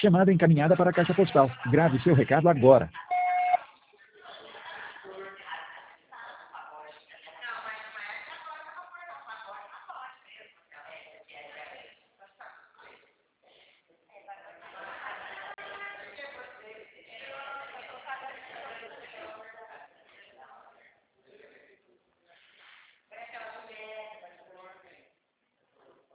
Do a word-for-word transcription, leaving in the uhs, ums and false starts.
Chamada encaminhada para a caixa postal. Grave seu recado agora.